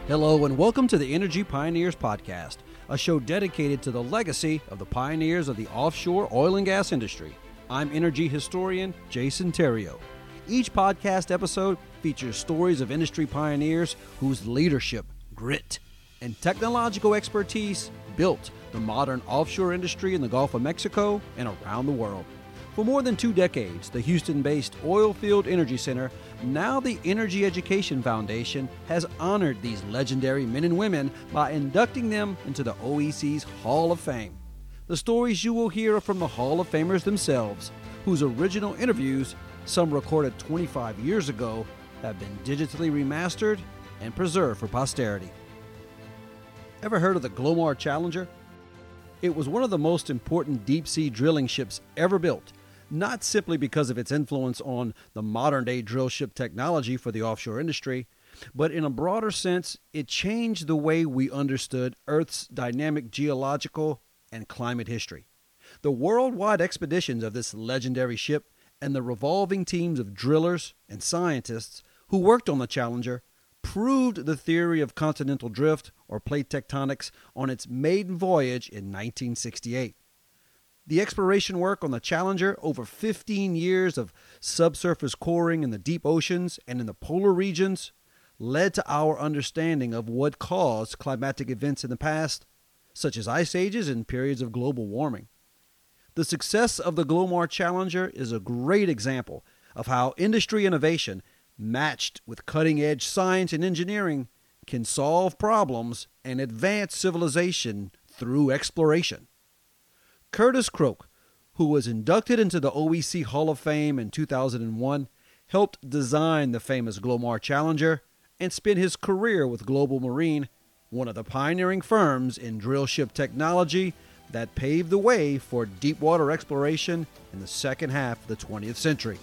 Hello and welcome to the Energy Pioneers Podcast, a show dedicated to the legacy of the pioneers of the offshore oil and gas industry. I'm energy historian Jason Terrio. Each podcast episode features stories of industry pioneers whose leadership, grit, and technological expertise built the modern offshore industry in the Gulf of Mexico and around the world. For more than 2 decades, the Houston-based Oilfield Energy Center, now the Energy Education Foundation, has honored these legendary men and women by inducting them into the OEC's Hall of Fame. The stories you will hear are from the Hall of Famers themselves, whose original interviews, some recorded 25 years ago, have been digitally remastered and preserved for posterity. Ever heard of the Glomar Challenger? It was one of the most important deep-sea drilling ships ever built, not simply because of its influence on the modern-day drill ship technology for the offshore industry, but in a broader sense, it changed the way we understood Earth's dynamic geological and climate history. The worldwide expeditions of this legendary ship and the revolving teams of drillers and scientists who worked on the Challenger proved the theory of continental drift or plate tectonics on its maiden voyage in 1968. The exploration work on the Challenger, over 15 years of subsurface coring in the deep oceans and in the polar regions, led to our understanding of what caused climatic events in the past, such as ice ages and periods of global warming. The success of the Glomar Challenger is a great example of how industry innovation, matched with cutting-edge science and engineering, can solve problems and advance civilization through exploration. Curtis Croak, who was inducted into the OEC Hall of Fame in 2001, helped design the famous Glomar Challenger and spent his career with Global Marine, one of the pioneering firms in drill ship technology that paved the way for deepwater exploration in the second half of the 20th century.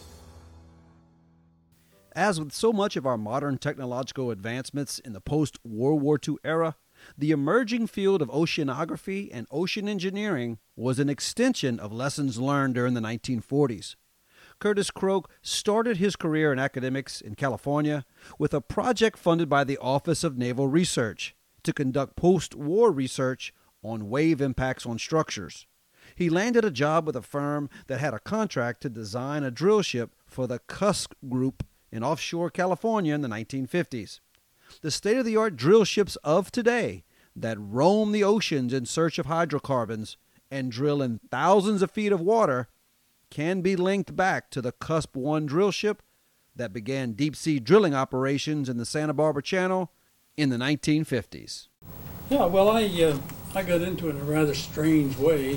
As with so much of our modern technological advancements in the post-World War II era, the emerging field of oceanography and ocean engineering was an extension of lessons learned during the 1940s. Curtis Croak started his career in academics in California with a project funded by the Office of Naval Research to conduct post-war research on wave impacts on structures. He landed a job with a firm that had a contract to design a drill ship for the Cusk Group in offshore California in the 1950s. The state-of-the-art drill ships of today that roam the oceans in search of hydrocarbons and drill in thousands of feet of water can be linked back to the Cusp 1 drill ship that began deep-sea drilling operations in the Santa Barbara Channel in the 1950s. Yeah, well, I got into it in a rather strange way.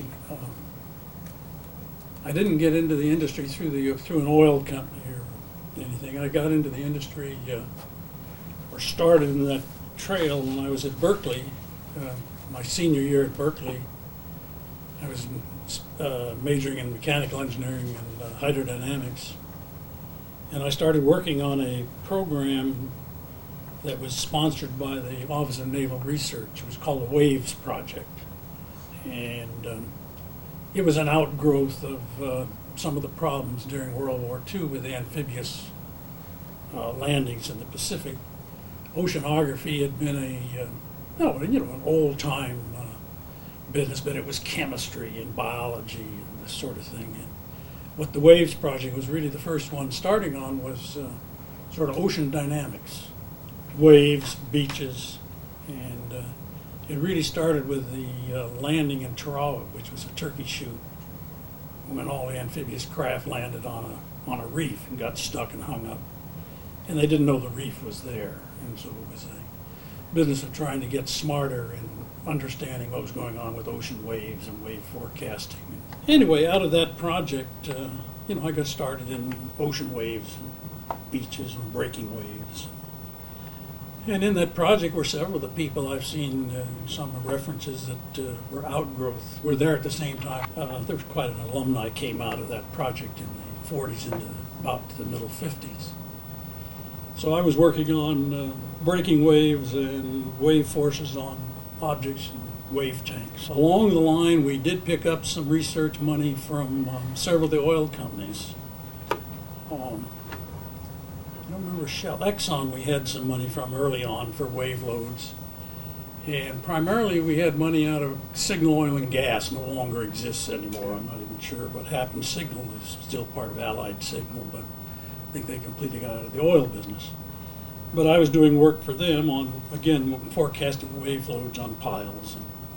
I didn't get into the industry through an oil company or anything. I got into the industry or started in that trail when I was at Berkeley, my senior year at Berkeley. I was majoring in mechanical engineering and hydrodynamics, and I started working on a program that was sponsored by the Office of Naval Research. It was called the WAVES Project, and it was an outgrowth of some of the problems during World War II with amphibious landings in the Pacific. Oceanography had been an old-time business, but it was chemistry and biology and this sort of thing. And what the WAVES Project was really the first one starting on was sort of ocean dynamics, waves, beaches, and it really started with the landing in Tarawa, which was a turkey shoot, when all the amphibious craft landed on a reef and got stuck and hung up. And they didn't know the reef was there. And so it was a business of trying to get smarter and understanding what was going on with ocean waves and wave forecasting. Anyway, out of that project, I got started in ocean waves and beaches and breaking waves. And in that project were several of the people I've seen, some references that were there at the same time. There was quite an alumni came out of that project in the 40s into about the middle 50s. So I was working on breaking waves and wave forces on objects and wave tanks. Along the line, we did pick up some research money from several of the oil companies. I don't remember Shell. Exxon we had some money from early on for wave loads. And primarily we had money out of Signal Oil and Gas. No longer exists anymore. I'm not even sure what happened. Signal is still part of Allied Signal, but I think they completely got out of the oil business. But I was doing work for them on, again, forecasting wave loads on piles,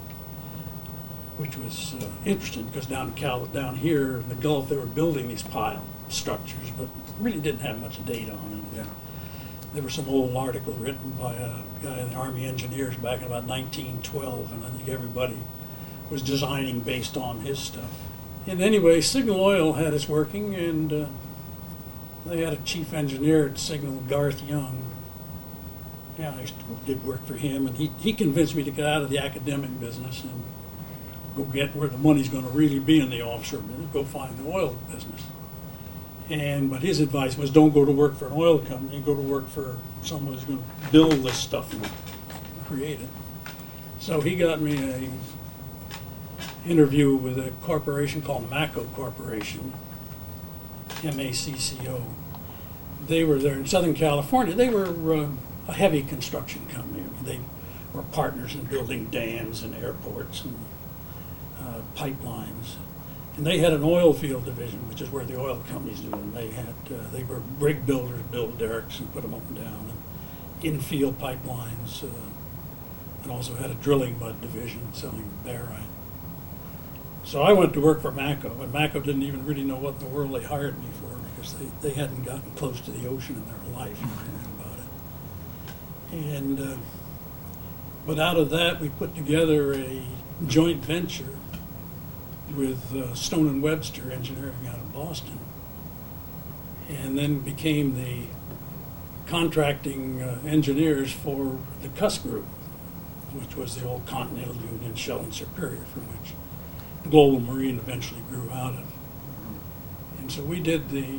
which was interesting because down here in the Gulf they were building these pile structures, but really didn't have much data on it. Yeah. There was some old article written by a guy in the Army Engineers back in about 1912, and I think everybody was designing based on his stuff. And anyway, Signal Oil had us working, and they had a chief engineer at Signal, Garth Young. Yeah, did work for him, and he convinced me to get out of the academic business and go get where the money's going to really be in the offshore business, go find the oil business. But his advice was don't go to work for an oil company, go to work for someone who's going to build this stuff and create it. So he got me an interview with a corporation called Macco Corporation, M-A-C-C-O. They were there in Southern California. They were a heavy construction company. I mean, they were partners in building dams and airports and pipelines. And they had an oil field division, which is where the oil companies do. And they were rig builders, built derricks and put them up and down, and infield pipelines, and also had a drilling mud division selling barite. So I went to work for Macco, and Macco didn't even really know what in the world they hired me for because they hadn't gotten close to the ocean in their life or anything about it. But out of that, we put together a joint venture with Stone & Webster Engineering out of Boston, and then became the contracting engineers for the Cuss Group, which was the old Continental Union, Shell and Superior, from which Global Marine eventually grew out of. And so we did the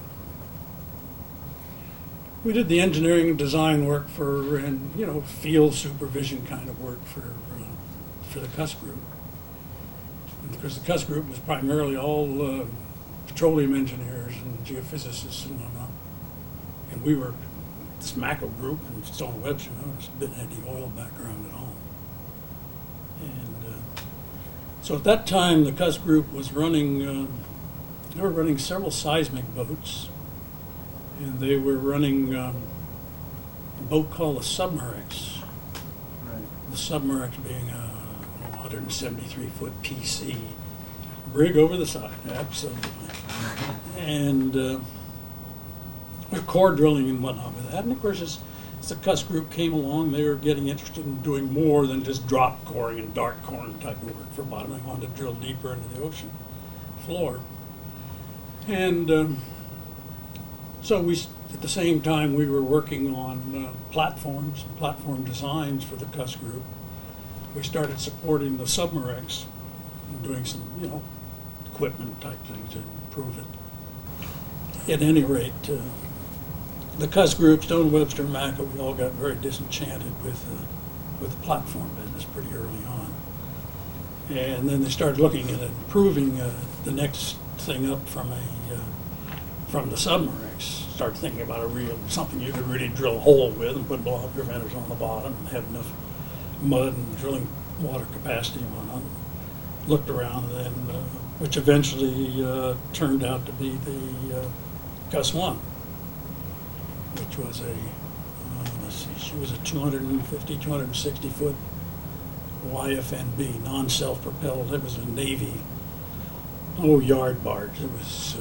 engineering and design work and field supervision kind of work for the Cuss Group. Because the Cuss Group was primarily all petroleum engineers and geophysicists and whatnot. And we were this Macco Group, and Stone Webster didn't have any oil background at all. And so at that time, the Cuss Group was running, they were running several seismic boats, and they were running a boat called the Submarex. Right. The Submarex being a 173-foot PC, rig over the side, absolutely. And core drilling and whatnot with that. And of course, as the Cuss Group came along, they were getting interested in doing more than just drop coring and dark coring type of work for bottom. They wanted to drill deeper into the ocean floor. And so at the same time, we were working on platforms, platform designs for the Cuss Group. We started supporting the Submarex and doing some, equipment type things to improve it. At any rate, the Cuss Group, Stone Webster, Macco, we all got very disenchanted with the platform business pretty early on. And then they started looking at improving the next thing up from the Submarex. Started thinking about something you could really drill a hole with and put blowout preventers on the bottom and have enough mud and drilling water capacity and whatnot. Looked around, and then, which eventually turned out to be the Cuss 1, which was she was a 250, 260 foot YFNB, non-self-propelled. It was a Navy, yard barge. It was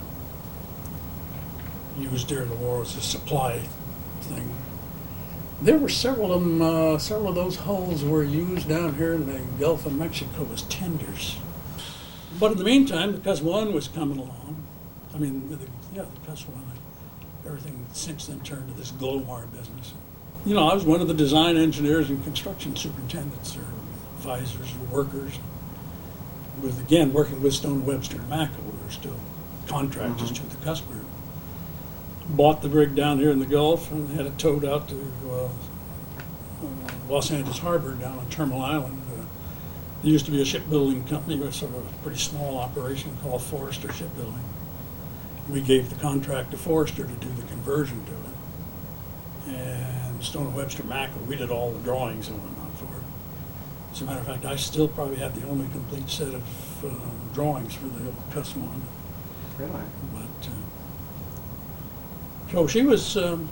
used during the war as a supply thing. There were several of them. Several of those hulls were used down here in the Gulf of Mexico as tenders. But in the meantime, the Cuss 1 was coming along. I mean, the Cuss 1. Everything since then turned to this Glomar business. I was one of the design engineers and construction superintendents or advisors or workers. With again working with Stone Webster and Macco, we were still contractors to the Cuss Group. Bought the rig down here in the Gulf and had it towed out to Los Angeles Harbor down on Terminal Island. There used to be a shipbuilding company with sort of a pretty small operation called Forrester Shipbuilding. We gave the contract to Forrester to do the conversion to it. And Stone and Webster Mackel, we did all the drawings and whatnot for it. As a matter of fact, I still probably have the only complete set of drawings for the old Cuss one. Really? But so she was,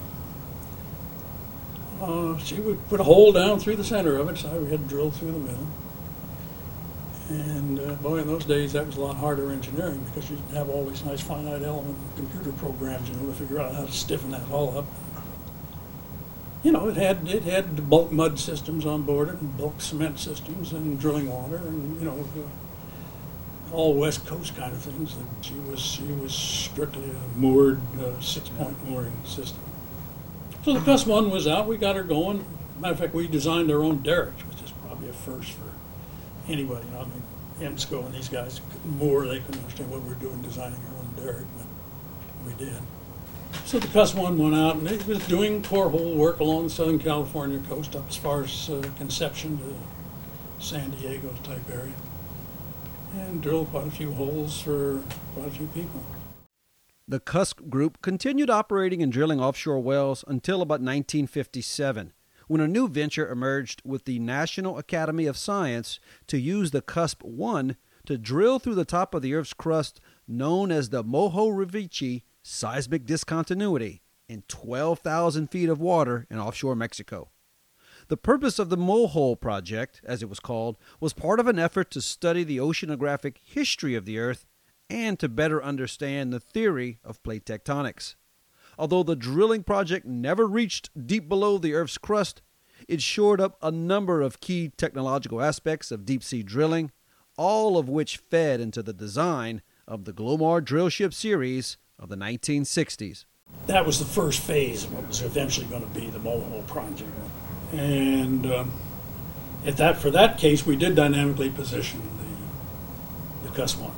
she would put a hole down through the center of it, so we had to drill through the middle. And boy, in those days, that was a lot harder engineering because you didn't have all these nice finite element computer programs, to figure out how to stiffen that hull up. It had bulk mud systems on board it, and bulk cement systems, and drilling water, and all West Coast kind of things. She was strictly a moored 6-point mooring system. So the Cuss one was out. We got her going. Matter of fact, we designed our own derricks, which is probably a first for anybody. EMSCO and these guys couldn't moor. They couldn't understand what we were doing designing our own derrick, but we did. So the Cuss one went out, and it was doing core hole work along the Southern California coast up as far as Conception to San Diego type area, and drilled quite a few holes for quite a few people. The Cuss Group continued operating and drilling offshore wells until about 1957, when a new venture emerged with the National Academy of Science to use the CUSP-1 to drill through the top of the Earth's crust known as the Moho-Rivich seismic discontinuity in 12,000 feet of water in offshore Mexico. The purpose of the Mohole project, as it was called, was part of an effort to study the oceanographic history of the Earth and to better understand the theory of plate tectonics. Although the drilling project never reached deep below the Earth's crust, it shored up a number of key technological aspects of deep-sea drilling, all of which fed into the design of the Glomar drillship series of the 1960s. That was the first phase of what was eventually going to be the Mohole project. And for that case, we did dynamically position the Cuss one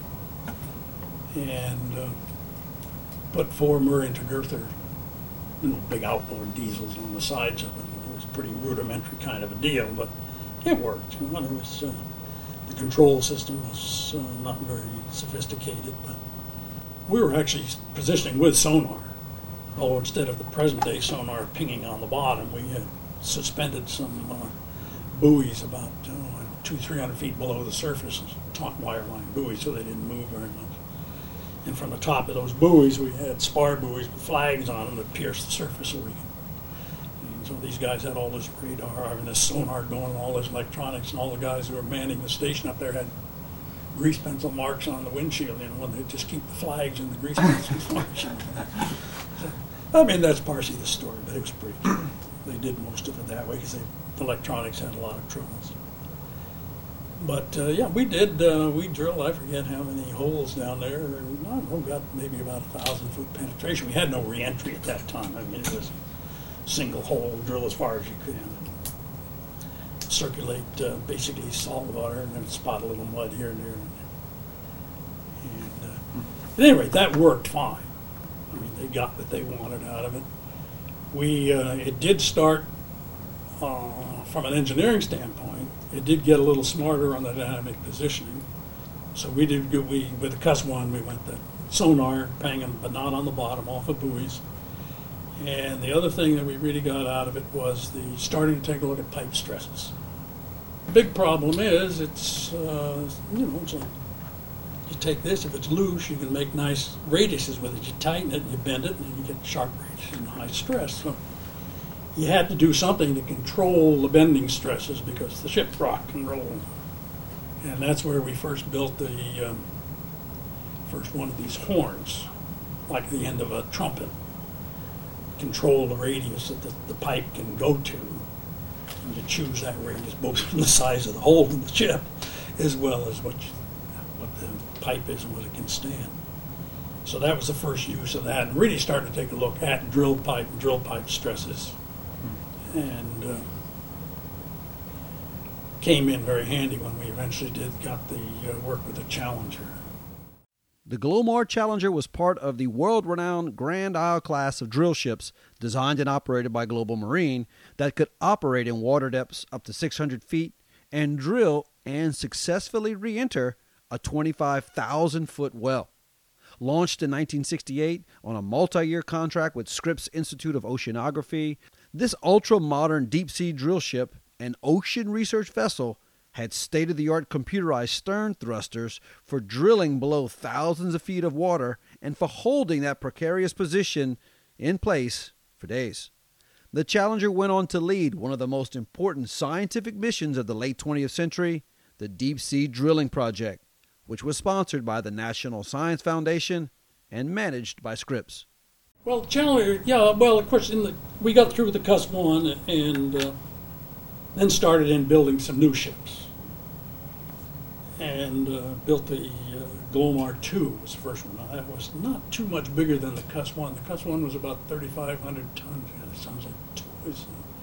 and put 4 Murray and Girther, big outboard diesels on the sides of it. It was a pretty rudimentary kind of a deal, but it worked. It was, the control system was not very sophisticated, but we were actually positioning with sonar. Although instead of the present-day sonar pinging on the bottom, we had suspended some buoys about 200-300 feet below the surface, taut wireline buoys, so they didn't move very much. And from the top of those buoys, we had spar buoys with flags on them that pierced the surface so we could. And so these guys had all this radar and this sonar going, all this electronics, and all the guys who were manning the station up there had grease pencil marks on the windshield, and they just keep the flags and the grease pencil marks. I mean, that's partially the story, but it was pretty true. They did most of it that way because the electronics had a lot of troubles. But yeah, we did. We drilled, I forget how many holes down there. We got maybe about 1,000-foot penetration. We had no re-entry at that time. I mean, it was a single hole, drill as far as you could, circulate basically salt water, and then spot a little mud here and there. And at any rate, that worked fine. I mean, they got what they wanted out of it. It did start from an engineering standpoint. It did get a little smarter on the dynamic positioning. So with the Cuss one, we went the sonar, panging, but not on the bottom, off of buoys. And the other thing that we really got out of it was starting to take a look at pipe stresses. The big problem is it's like you take this, if it's loose, you can make nice radiuses with it. You tighten it, and you bend it, and you get sharp radiuses and high stress. So you had to do something to control the bending stresses because the ship rocked and rolled. And that's where we first built the first one of these horns, like the end of a trumpet. Control the radius that the pipe can go to. And you choose that radius both from the size of the hole in the ship as well as what the pipe is and what it can stand. So that was the first use of that, and really started to take a look at drill pipe stresses. And came in very handy when we eventually got the work with the Challenger. The Glomar Challenger was part of the world-renowned Grand Isle class of drill ships designed and operated by Global Marine that could operate in water depths up to 600 feet and drill and successfully re-enter a 25,000-foot well. Launched in 1968 on a multi-year contract with Scripps Institute of Oceanography, this ultra-modern deep-sea drill ship and ocean research vessel had state-of-the-art computerized stern thrusters for drilling below thousands of feet of water and for holding that precarious position in place for days. The Challenger went on to lead one of the most important scientific missions of the late 20th century, the Deep Sea Drilling Project, which was sponsored by the National Science Foundation and managed by Scripps. Well, Challenger, of course, we got through with the Cuss 1 and then started in building some new ships. And built the Glomar 2 was the first one. Now, that was not too much bigger than the Cuss 1. The Cuss 1 was about 3,500 tons. Yeah, that sounds like toys.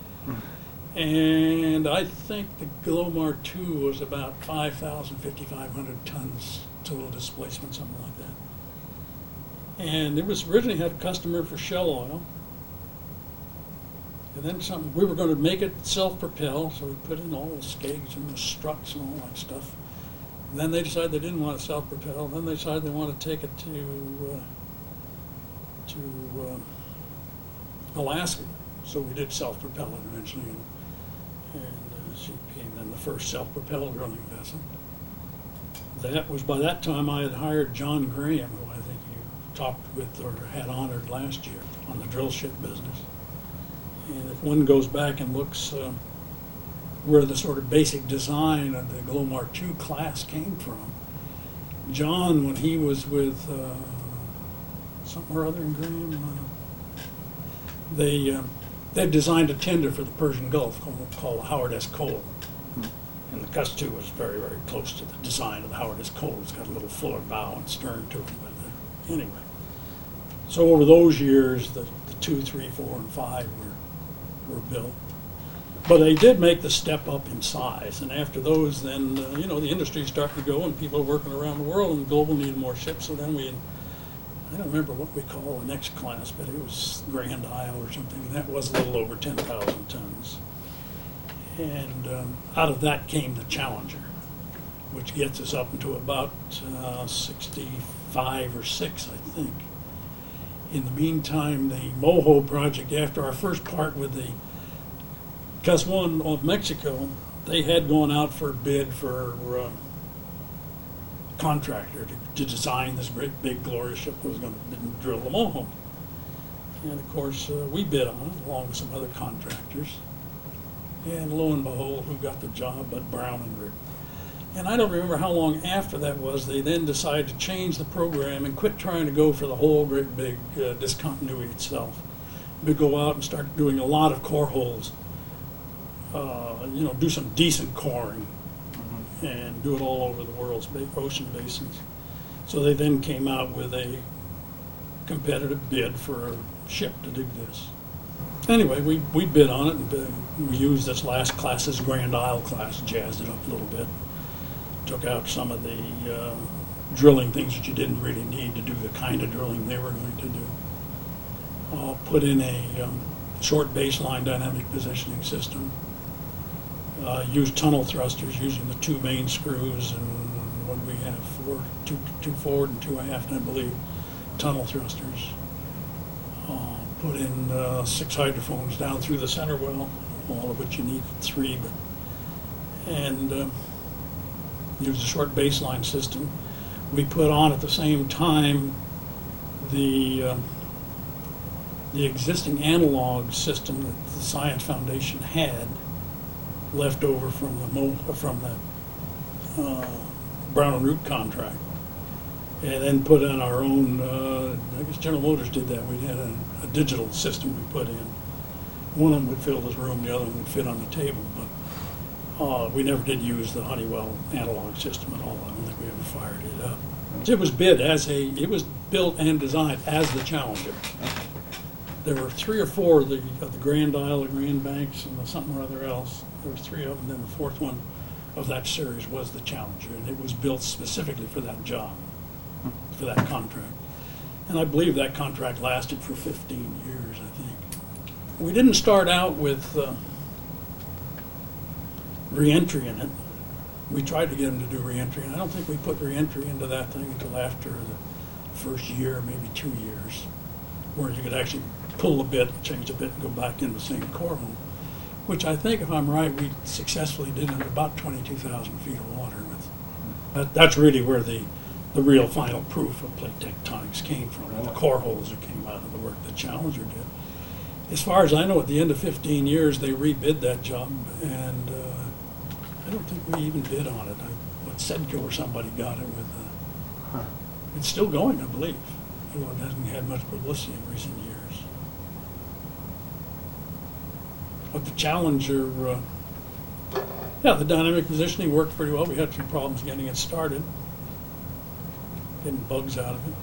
And I think the Glomar 2 was about 5,500 tons total displacement, something like that. And it was originally had a customer for Shell Oil. And then we were going to make it self-propel, so we put in all the skegs and the struts and all that stuff. And then they decided they didn't want to self-propel. Then they decided they wanted to take it to Alaska. So we did self-propel it eventually, and she became then the first self-propelled drilling vessel. That was, by that time, I had hired John Graham, who I think you talked with or had honored last year on the drill ship business. And if one goes back and looks where the sort of basic design of the Glomar 2 class came from, John, when he was with something or other in Graham, they designed a tender for the Persian Gulf called the Howard S. Cole. And the Cuss 2 was very, very close to the design of the Howard S. Cole. It's got a little fuller bow and stern to it. But anyway, so over those years, the 2, 3, 4, and 5 were built. But they did make the step up in size. And after those, then, the industry started to go and people are working around the world and global needed more ships. So then I don't remember what we call the next class, but it was Grand Isle or something. And that was a little over 10,000 tons. And out of that came the Challenger, which gets us up into about 65 or 6, I think. In the meantime, the Moho project, after our first part with the Cuss 1 off Mexico, they had gone out for a bid for a contractor to design this great big glorious ship that was going to drill the Moho. And of course, we bid on it along with some other contractors. And lo and behold, who got the job but Brown and Root. And I don't remember how long after that was, they then decided to change the program and quit trying to go for the whole great big discontinuity itself. But go out and start doing a lot of core holes, do some decent coring, and do it all over the world's ocean basins. So they then came out with a competitive bid for a ship to do this. Anyway, we bid on it, and we used this last class's Grand Isle class, jazzed it up a little bit, took out some of the drilling things that you didn't really need to do the kind of drilling they were going to do. Put in a short baseline dynamic positioning system. Used tunnel thrusters using the 2 main screws, and what we have two forward and 2 aft, I believe, tunnel thrusters. Put in 6 hydrophones down through the center well, all of which you need 3, and used a short baseline system. We put on at the same time the existing analog system that the Science Foundation had left over from the Brown and Root contract, and then put in our own, I guess General Motors did that. We had a digital system we put in. One of them would fill this room, the other one would fit on the table, but we never did use the Honeywell analog system at all. I don't think we ever fired it up. It was it was built and designed as the Challenger. There were 3 or 4 of the Grand Isle, the Grand Banks, and something or other else. There was 3 of them, then the 4th one of that series was the Challenger, and it was built specifically for that job, for that contract. And I believe that contract lasted for 15 years, I think. We didn't start out with re-entry in it. We tried to get them to do re-entry, and I don't think we put re-entry into that thing until after the first year, maybe 2 years, where you could actually pull the bit, change the bit, and go back in the same core hole, which I think, if I'm right, we successfully did in about 22,000 feet of water. That's really where the real final proof of plate tectonics came from, the core holes that came out of the work that Challenger did. As far as I know, at the end of 15 years, they rebid that job, and I don't think we even bid on it. Sedco or somebody got it with. It's still going, I believe. Although it hasn't had much publicity in recent years. But the Challenger, the dynamic positioning worked pretty well. We had some problems getting it started, getting bugs out of it.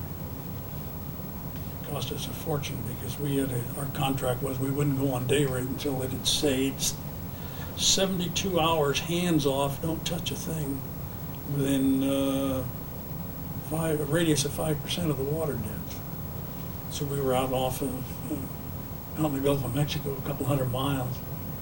It cost us a fortune because our contract was we wouldn't go on day rate until it had sailed 72 hours, hands off, don't touch a thing, within a radius of 5% of the water depth. So we were out out in the Gulf of Mexico, a couple hundred miles.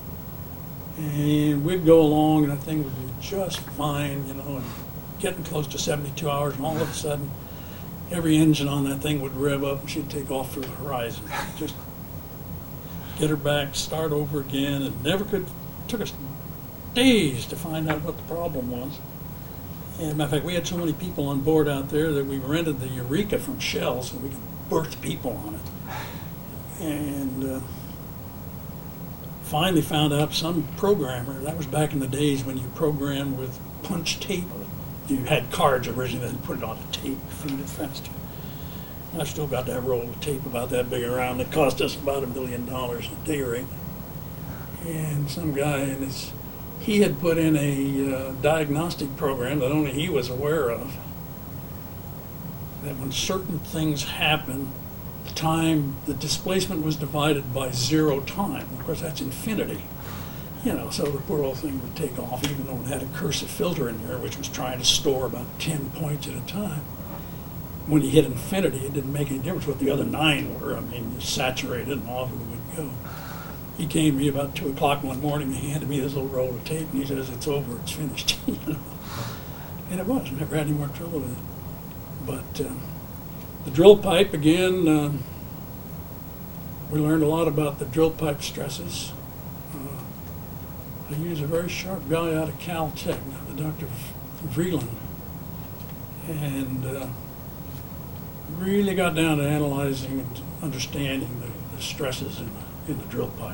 And we'd go along and the thing would be just fine, and getting close to 72 hours, and all of a sudden, every engine on that thing would rev up and she'd take off for the horizon. Just get her back, start over again, and took us days to find out what the problem was. And matter of fact, we had so many people on board out there that we rented the Eureka from Shell so we could berth people on it. And finally found out some programmer, that was back in the days when you programmed with punch tape. You had cards originally, then put it on a tape, feed it faster. I've still got that roll of tape about that big around. It cost us about $1 million a day rate. And some guy he had put in a diagnostic program that only he was aware of, that when certain things happen, the displacement was divided by zero time. Of course, that's infinity. So the poor old thing would take off, even though it had a cursive filter in there, which was trying to store about 10 points at a time. When you hit infinity, it didn't make any difference what the other 9 were. I mean, you saturated and off it would go. He came to me about 2 o'clock one morning, he handed me this little roll of tape, and he says, "It's over, it's finished." And it was. Never had any more trouble with it. But the drill pipe, again, we learned a lot about the drill pipe stresses. I used a very sharp guy out of Caltech, Dr. Vreeland, and really got down to analyzing and understanding the stresses in the drill pipe.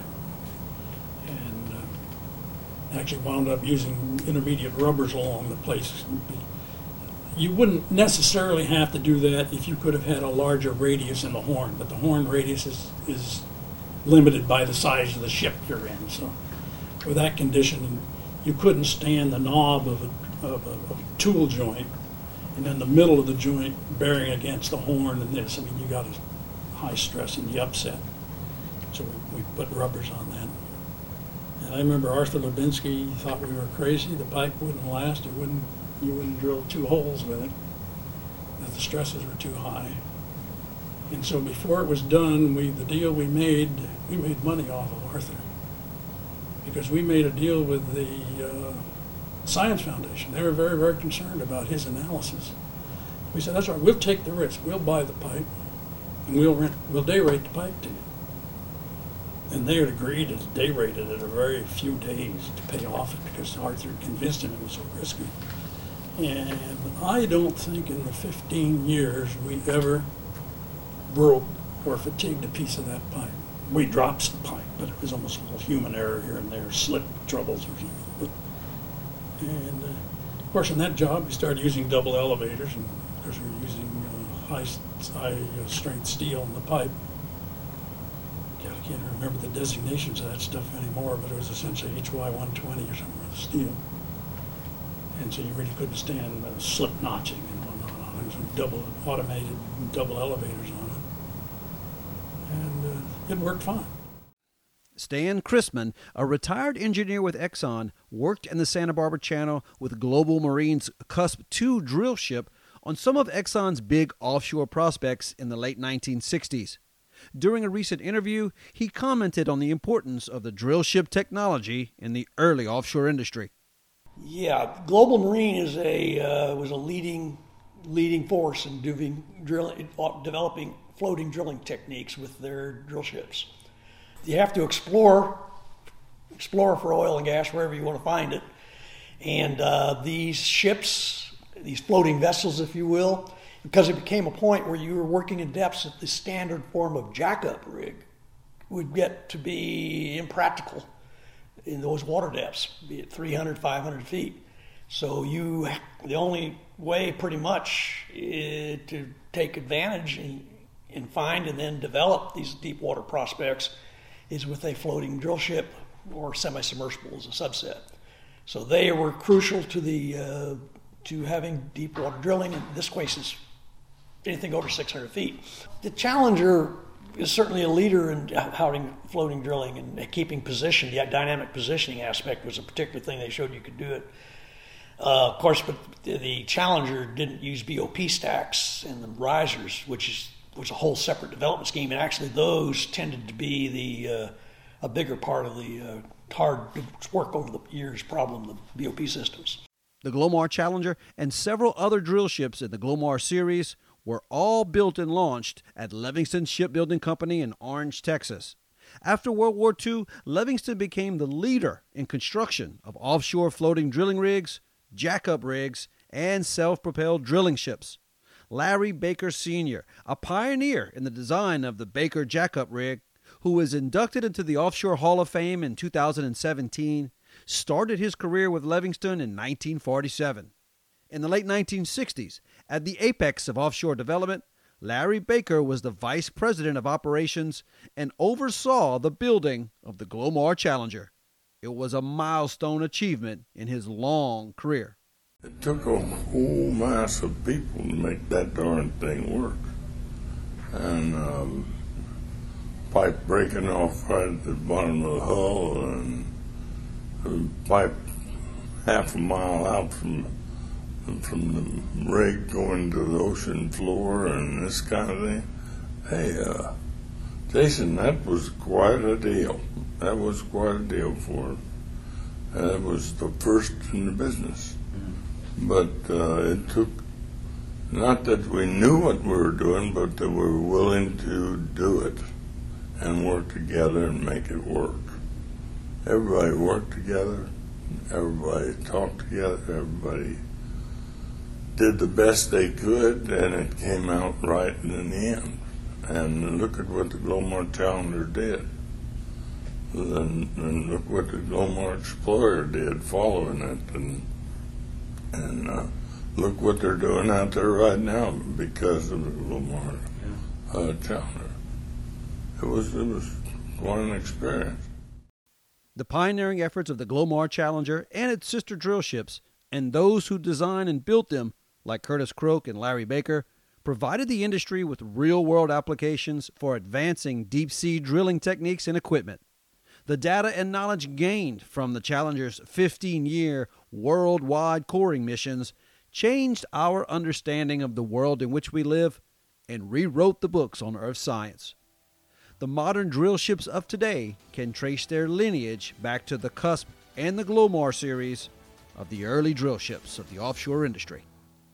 And actually wound up using intermediate rubbers along the place. You wouldn't necessarily have to do that if you could have had a larger radius in the horn, but the horn radius is limited by the size of the ship you're in. So with that condition, you couldn't stand the knob of a tool joint and then the middle of the joint bearing against the horn and this. I mean, you got a high stress in the upset. So we put rubbers on that. And I remember Arthur Lubinsky thought we were crazy. The pipe wouldn't last. You wouldn't drill 2 holes with it, that the stresses were too high. And so before it was done, the deal we made money off of Arthur, because we made a deal with the Science Foundation. They were very, very concerned about his analysis. We said, "That's all right, we'll take the risk. We'll buy the pipe, and we'll day rate the pipe to you." And they had agreed to day rate it at a very few days to pay off it because Arthur convinced him it was so risky. And I don't think in the 15 years we ever broke or fatigued a piece of that pipe. We dropped the pipe, but it was almost all human error here and there, slip troubles or something. And of course, in that job, we started using double elevators, and because we were using high strength steel in the pipe. I can't remember the designations of that stuff anymore, but it was essentially HY120 or something with steel. And so you really couldn't stand slip notching and whatnot. There was automated double elevators on it. And it worked fine. Stan Chrisman, a retired engineer with Exxon, worked in the Santa Barbara Channel with Global Marine's Cusp II drill ship on some of Exxon's big offshore prospects in the late 1960s. During a recent interview, he commented on the importance of the drill ship technology in the early offshore industry. Yeah, Global Marine was a leading leading force in developing floating drilling techniques with their drill ships. You have to explore for oil and gas wherever you want to find it. And these ships, these floating vessels, if you will, because it became a point where you were working in depths that the standard form of jackup rig would get to be impractical in those water depths, be it 300, 500 feet. So the only way pretty much to take advantage and find and then develop these deep water prospects is with a floating drill ship or semi-submersible as a subset. So they were crucial to having deep water drilling. In this case, is anything over 600 feet. The Challenger is certainly a leader in floating drilling and keeping position. The dynamic positioning aspect was a particular thing they showed you could do it. Of course, but the Challenger didn't use BOP stacks and the risers, which was a whole separate development scheme. And actually, those tended to be a bigger part of the hard work over the years problem, the BOP systems. The Glomar Challenger and several other drill ships in the Glomar series were all built and launched at Levingston Shipbuilding Company in Orange, Texas. After World War II, Levingston became the leader in construction of offshore floating drilling rigs, jackup rigs, and self-propelled drilling ships. Larry Baker Sr., a pioneer in the design of the Baker jackup rig, who was inducted into the Offshore Hall of Fame in 2017, started his career with Levingston in 1947. In the late 1960s, at the apex of offshore development, Larry Baker was the vice president of operations and oversaw the building of the Glomar Challenger. It was a milestone achievement in his long career. It took a whole mass of people to make that darn thing work. And pipe breaking off right at the bottom of the hull, and a pipe half a mile out from the rig going to the ocean floor and this kind of thing. Hey, Jason, that was quite a deal. That was quite a deal for him. That was the first in the business. But it took, not that we knew what we were doing, but that we were willing to do it and work together and make it work. Everybody worked together. Everybody talked together. Everybody did the best they could, and it came out right in the end. And look at what the Glomar Challenger did. And look what the Glomar Explorer did following it. And look what they're doing out there right now because of the Glomar Challenger. It was quite an experience. The pioneering efforts of the Glomar Challenger and its sister drill ships, and those who designed and built them, like Curtis Croak and Larry Baker, provided the industry with real-world applications for advancing deep-sea drilling techniques and equipment. The data and knowledge gained from the Challenger's 15-year worldwide coring missions changed our understanding of the world in which we live and rewrote the books on Earth science. The modern drill ships of today can trace their lineage back to the Cusp and the Glomar series of the early drill ships of the offshore industry.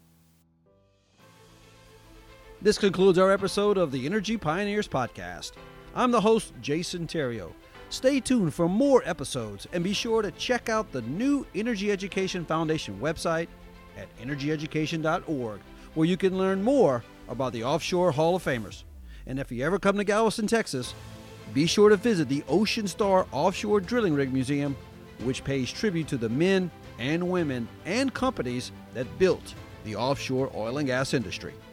This concludes our episode of the Energy Pioneers Podcast. I'm the host, Jason Theriault. Stay tuned for more episodes and be sure to check out the new Energy Education Foundation website at energyeducation.org, where you can learn more about the Offshore Hall of Famers. And if you ever come to Galveston, Texas, be sure to visit the Ocean Star Offshore Drilling Rig Museum, which pays tribute to the men and women and companies that built the offshore oil and gas industry.